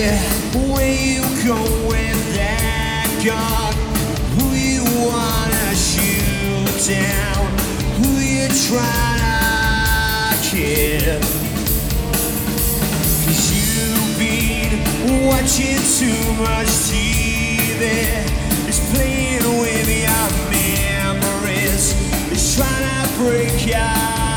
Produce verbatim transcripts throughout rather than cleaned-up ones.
where you go with that gun, who you wanna shoot down, who you tryna kill. Cause you've been watching too much T V. It's playing with your memories. It's trying to break your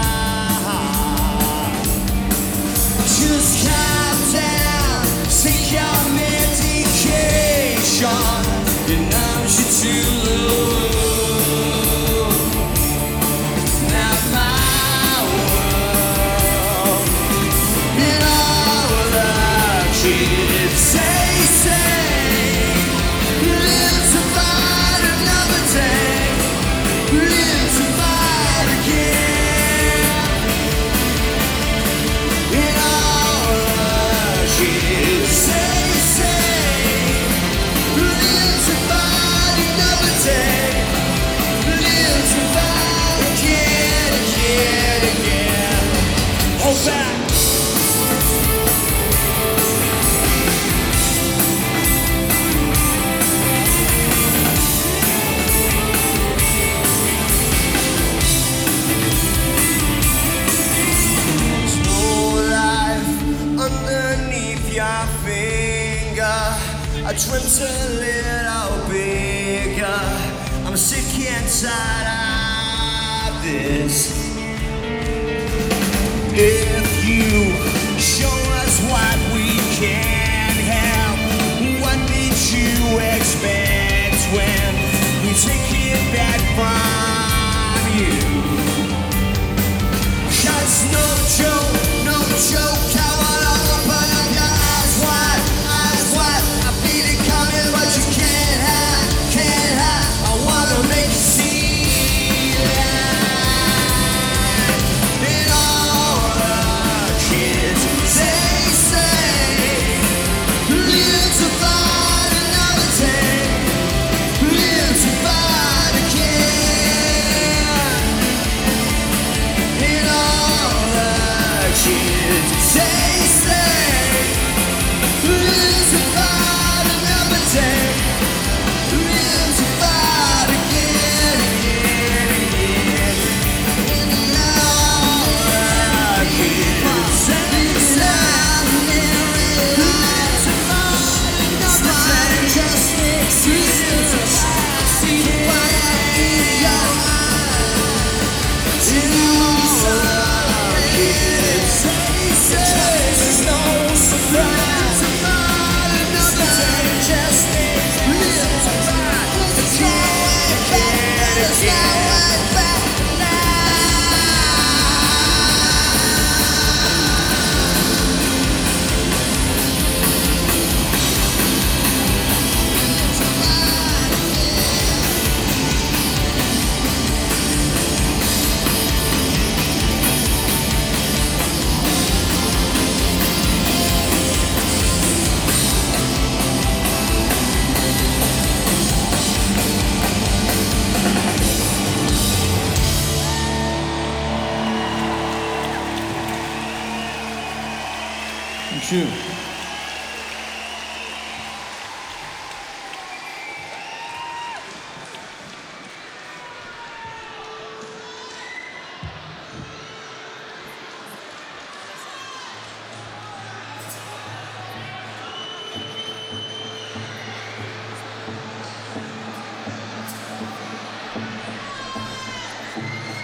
heart. Just calm down, take your medication. It numbs you to the world. Not my world. And all the kids say, say, live to fight another day. Live to fight again. And all the kids say, say, live to fight another day. Live to fight again, again, again. Hold back. There's no life underneath your finger. I dreamt a little bigger. I'm sick and tired of this. If you show us what we can have, what did you expect when we take it back from you? Cause no joke, no joke, I wanna open up your eyes wide, eyes wide. I feel it coming, but you can't hide, can't hide. I wanna make you see that. And all the kids, they say, live to fight another day. Live to fight again. And all the kids, they say, live